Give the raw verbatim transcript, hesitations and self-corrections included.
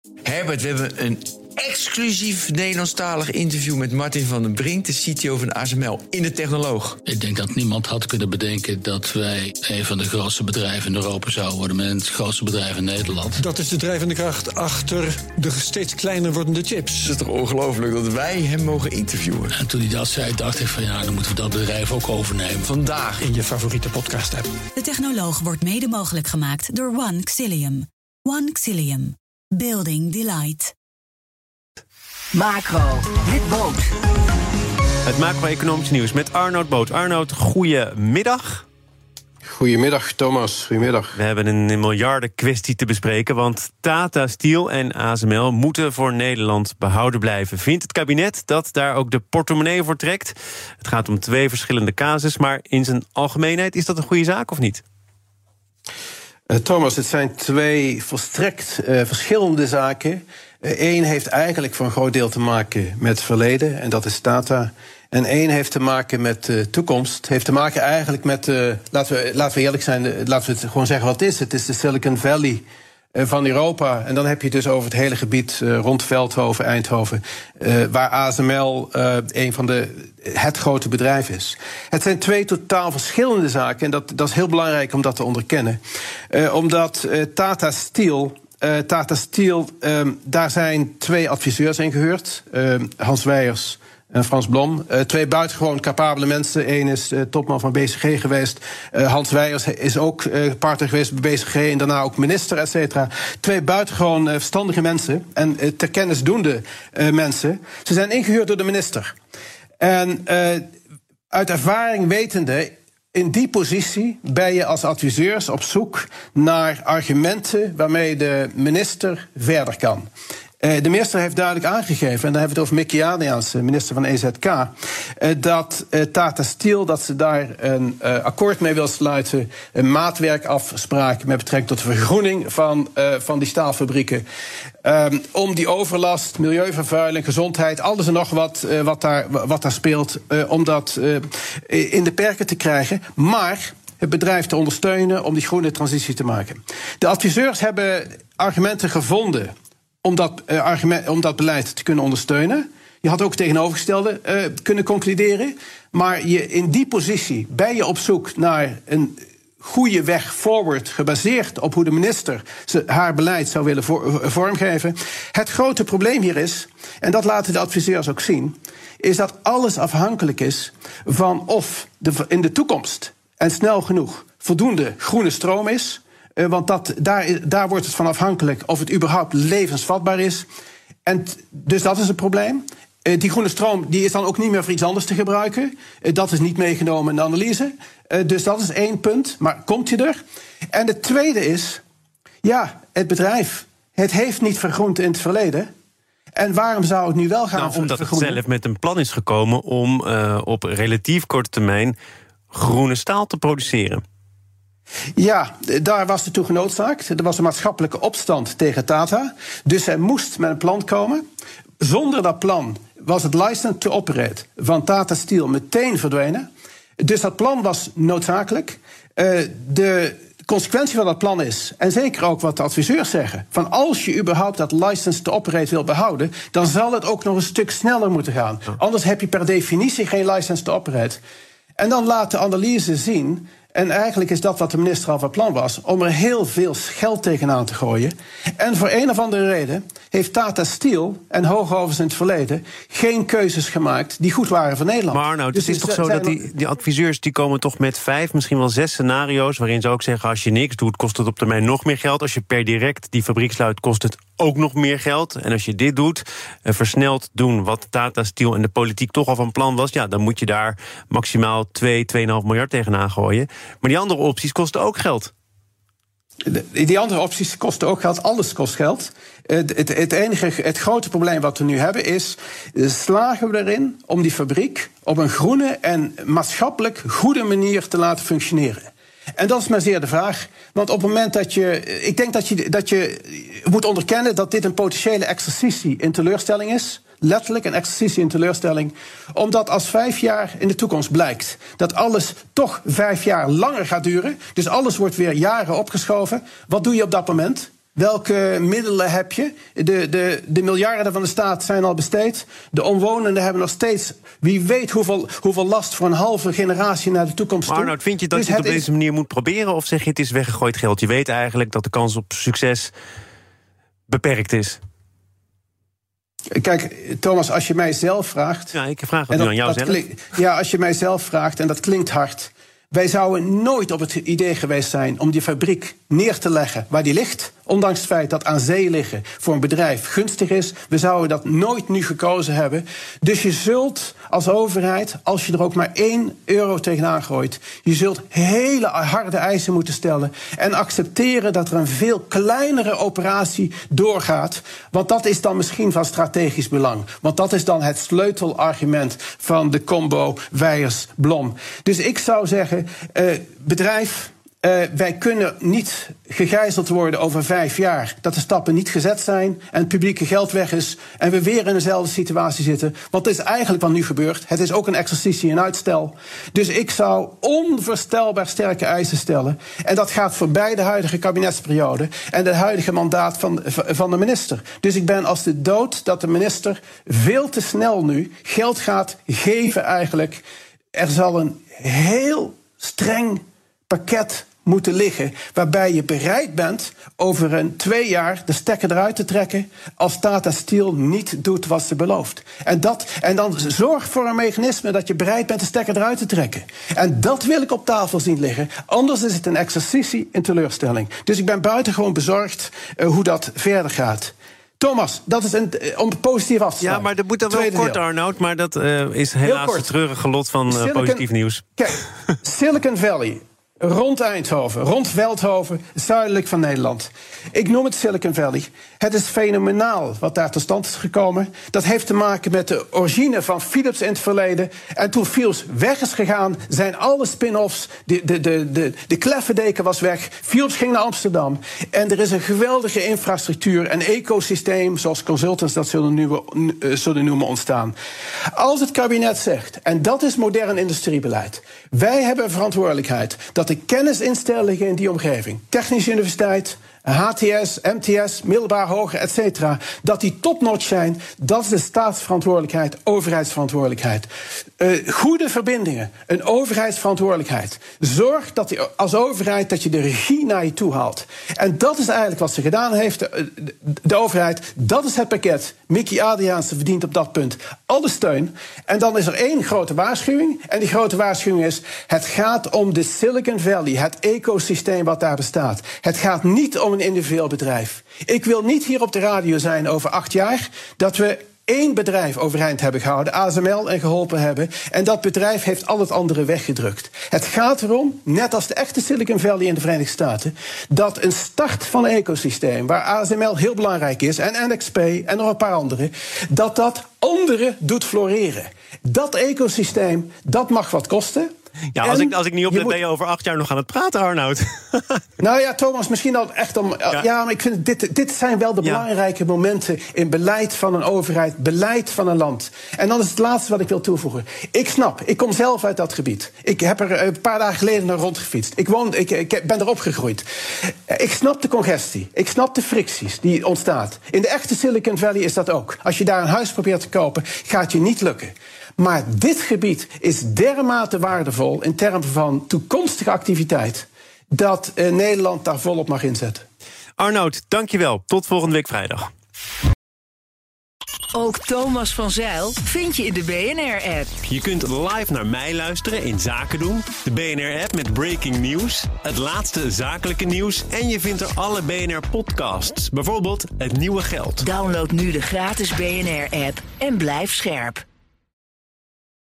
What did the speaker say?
Herbert, we hebben een exclusief Nederlandstalig interview met Martin van den Brink, de C T O van A S M L, in de Technoloog. Ik denk dat niemand had kunnen bedenken dat wij een van de grootste bedrijven in Europa zouden worden, met het grootste bedrijf in Nederland. Dat is de drijvende kracht achter de steeds kleiner wordende chips. Het is toch ongelooflijk dat wij hem mogen interviewen. En toen hij dat zei, dacht ik van ja, dan moeten we dat bedrijf ook overnemen. Vandaag in je favoriete podcast-app. De Technoloog wordt mede mogelijk gemaakt door One Xilium. One Xilium. Building Delight. Macro, met Boot. Het macro-economisch nieuws met Arnoud Boot. Arnoud, goedemiddag. Goedemiddag, Thomas. Goedemiddag. We hebben een miljarden kwestie te bespreken, want Tata Steel en A S M L moeten voor Nederland behouden blijven. Vindt het kabinet dat daar ook de portemonnee voor trekt? Het gaat om twee verschillende casus, maar in zijn algemeenheid is dat een goede zaak of niet? Uh, Thomas, het zijn twee volstrekt uh, verschillende zaken. Eén uh, heeft eigenlijk voor een groot deel te maken met het verleden, en dat is Tata. En één heeft te maken met de uh, toekomst. Heeft te maken eigenlijk met, uh, laten, we, laten we eerlijk zijn, uh, laten we het gewoon zeggen wat het is. Het is de Silicon Valley uh, van Europa. En dan heb je het dus over het hele gebied uh, rond Veldhoven, Eindhoven, uh, waar A S M L uh, een van de het grote bedrijf is. Het zijn twee totaal verschillende zaken, en dat, dat is heel belangrijk om dat te onderkennen. Uh, omdat uh, Tata Steel... Uh, Tata Steel, um, daar zijn twee adviseurs in gehuurd. Uh, Hans Weijers en Frans Blom. Uh, twee buitengewoon capabele mensen. Eén is uh, topman van B C G geweest. Uh, Hans Weijers is ook uh, partner geweest bij B C G en daarna ook minister, et cetera. Twee buitengewoon uh, verstandige mensen en uh, ter kennis doende uh, mensen. Ze zijn ingehuurd door de minister. En uh, uit ervaring wetende, in die positie ben je als adviseurs op zoek naar argumenten waarmee de minister verder kan. Uh, de minister heeft duidelijk aangegeven, en dan hebben we het over Mickey Adriaans, minister van E Z K, uh, dat uh, Tata Steel, dat ze daar een uh, akkoord mee wil sluiten, een maatwerkafspraak met betrekking tot de vergroening van, uh, van die staalfabrieken. Um, om die overlast, milieuvervuiling, gezondheid, alles en nog wat, uh, wat, daar, wat daar speelt, uh, om dat uh, in de perken te krijgen. Maar het bedrijf te ondersteunen om die groene transitie te maken. De adviseurs hebben argumenten gevonden om dat, uh, argument, om dat beleid te kunnen ondersteunen. Je had ook het tegenovergestelde uh, kunnen concluderen. Maar je, in die positie ben je op zoek naar een goede weg forward, gebaseerd op hoe de minister ze, haar beleid zou willen voor, vormgeven. Het grote probleem hier is, en dat laten de adviseurs ook zien, is dat alles afhankelijk is van of de, in de toekomst en snel genoeg voldoende groene stroom is. Uh, want dat, daar, daar wordt het van afhankelijk of het überhaupt levensvatbaar is. En t, dus dat is het probleem. Uh, die groene stroom die is dan ook niet meer voor iets anders te gebruiken. Uh, dat is niet meegenomen in de analyse. Uh, dus dat is één punt. Maar komt je er? En het tweede is, ja, het bedrijf, het heeft niet vergroend in het verleden. En waarom zou het nu wel gaan nou, omdat vergroenen? Het zelf met een plan is gekomen om uh, op relatief korte termijn groene staal te produceren. Ja, daar was het toe genoodzaakt. Er was een maatschappelijke opstand tegen Tata. Dus hij moest met een plan komen. Zonder dat plan was het license to operate van Tata Steel meteen verdwenen. Dus dat plan was noodzakelijk. Uh, de consequentie van dat plan is, en zeker ook wat de adviseurs zeggen, van als je überhaupt dat license to operate wil behouden, dan zal het ook nog een stuk sneller moeten gaan. Anders heb je per definitie geen license to operate. En dan laat de analyse zien, en eigenlijk is dat wat de minister al van plan was, om er heel veel geld tegenaan te gooien. En voor een of andere reden heeft Tata Steel en Hoogovens in het verleden geen keuzes gemaakt die goed waren voor Nederland. Maar Arnoud, dus het is toch zo dat die, die adviseurs die komen toch met vijf, misschien wel zes scenario's, waarin ze ook zeggen, als je niks doet, kost het op termijn nog meer geld. Als je per direct die fabriek sluit, kost het ook nog meer geld. En als je dit doet, uh, versneld doen wat Tata Steel en de politiek toch al van plan was, ja, dan moet je daar maximaal twee, twee komma vijf miljard tegenaan gooien. Maar die andere opties kosten ook geld. De, die andere opties kosten ook geld. Alles kost geld. Het, het, het enige, het grote probleem wat we nu hebben is, slagen we erin om die fabriek op een groene en maatschappelijk goede manier te laten functioneren? En dat is maar zeer de vraag. Want op het moment dat je, ik denk dat je, dat je moet onderkennen dat dit een potentiële exercitie in teleurstelling is. Letterlijk een exercitie in teleurstelling. Omdat als vijf jaar in de toekomst blijkt dat alles toch vijf jaar langer gaat duren, dus alles wordt weer jaren opgeschoven, wat doe je op dat moment? Welke middelen heb je? De, de, de miljarden van de staat zijn al besteed. De omwonenden hebben nog steeds... wie weet hoeveel, hoeveel last voor een halve generatie naar de toekomst toe. Arnoud, vind je dat dus je het op deze is... manier moet proberen? Of zeg je het is weggegooid geld? Je weet eigenlijk dat de kans op succes beperkt is. Kijk, Thomas, als je mij zelf vraagt... Ja, ik vraag het nu aan jou zelf. Klink, ja, als je mij zelf vraagt, en dat klinkt hard... wij zouden nooit op het idee geweest zijn om die fabriek neer te leggen waar die ligt. Ondanks het feit dat aan zee liggen voor een bedrijf gunstig is. We zouden dat nooit nu gekozen hebben. Dus je zult als overheid, als je er ook maar één euro tegenaan gooit... je zult hele harde eisen moeten stellen... en accepteren dat er een veel kleinere operatie doorgaat. Want dat is dan misschien van strategisch belang. Want dat is dan het sleutelargument van de combo Wijers-Blom. Dus ik zou zeggen, uh, bedrijf... Uh, wij kunnen niet gegijzeld worden over vijf jaar. Dat de stappen niet gezet zijn en het publieke geld weg is... en we weer in dezelfde situatie zitten. Want dat is eigenlijk wat nu gebeurt. Het is ook een exercitie in uitstel. Dus ik zou onvoorstelbaar sterke eisen stellen. En dat gaat voorbij de huidige kabinetsperiode... en het huidige mandaat van, van de minister. Dus ik ben als de dood dat de minister veel te snel nu... geld gaat geven eigenlijk. Er zal een heel streng pakket moeten liggen... waarbij je bereid bent over een twee jaar de stekker eruit te trekken... als Tata Steel niet doet wat ze belooft. En, dat, en dan zorg voor een mechanisme dat je bereid bent de stekker eruit te trekken. En dat wil ik op tafel zien liggen. Anders is het een exercitie in teleurstelling. Dus ik ben buitengewoon bezorgd uh, hoe dat verder gaat. Thomas, dat is een, om het positief af te sluiten. Ja, maar dat moet dan wel kort, Arnoud. Maar dat uh, is helaas het treurige lot van uh, Silicon, positief nieuws. Kijk, Silicon Valley... rond Eindhoven, rond Veldhoven, zuidelijk van Nederland. Ik noem het Silicon Valley. Het is fenomenaal wat daar tot stand is gekomen. Dat heeft te maken met de origine van Philips in het verleden. En toen Philips weg is gegaan, zijn alle spin-offs... de, de, de, de, de kleffendeken was weg, Philips ging naar Amsterdam... en er is een geweldige infrastructuur, een ecosysteem... zoals consultants dat zullen, nu, uh, zullen noemen, ontstaan. Als het kabinet zegt, en dat is modern industriebeleid... wij hebben een verantwoordelijkheid... dat de kennisinstellingen in die omgeving, Technische Universiteit, H T S, M T S, middelbaar, hoger, et cetera, dat die topnotch zijn, dat is de staatsverantwoordelijkheid, overheidsverantwoordelijkheid. Uh, goede verbindingen, een overheidsverantwoordelijkheid. Zorg dat die, als overheid dat je de regie naar je toe haalt. En dat is eigenlijk wat ze gedaan heeft, de, de, de overheid. Dat is het pakket. Mickey Adriaanse verdient op dat punt alle steun. En dan is er één grote waarschuwing. En die grote waarschuwing is, het gaat om de Silicon Valley, het ecosysteem wat daar bestaat. Het gaat niet om een individueel bedrijf. Ik wil niet hier op de radio zijn over acht jaar dat we één bedrijf overeind hebben gehouden, A S M L, en geholpen hebben. En dat bedrijf heeft al het andere weggedrukt. Het gaat erom, net als de echte Silicon Valley in de Verenigde Staten, dat een start van een ecosysteem, waar A S M L heel belangrijk is, en N X P en nog een paar andere, dat dat anderen doet floreren. Dat ecosysteem, dat mag wat kosten. Ja, als ik, als ik niet oplet, moet... ben je over acht jaar nog aan het praten, Arnoud. Nou ja, Thomas, misschien dan echt om... Ja, ja maar ik vind dit, dit zijn wel de ja. belangrijke momenten in beleid van een overheid, beleid van een land. En dan is het laatste wat ik wil toevoegen. Ik snap, ik kom zelf uit dat gebied. Ik heb er een paar dagen geleden naar rondgefietst. Ik, woon, ik, ik ben erop gegroeid. Ik snap de congestie. Ik snap de fricties die ontstaat. In de echte Silicon Valley is dat ook. Als je daar een huis probeert te kopen, gaat je niet lukken. Maar dit gebied is dermate waardevol in termen van toekomstige activiteit, dat eh, Nederland daar volop mag inzetten. Arnoud, dankjewel. Tot volgende week vrijdag. Ook Thomas van Zijl vind je in de B N R-app. Je kunt live naar mij luisteren in Zaken doen, de B N R-app met breaking news, het laatste zakelijke nieuws en je vindt er alle B N R-podcasts, bijvoorbeeld Het Nieuwe Geld. Download nu de gratis B N R-app en blijf scherp.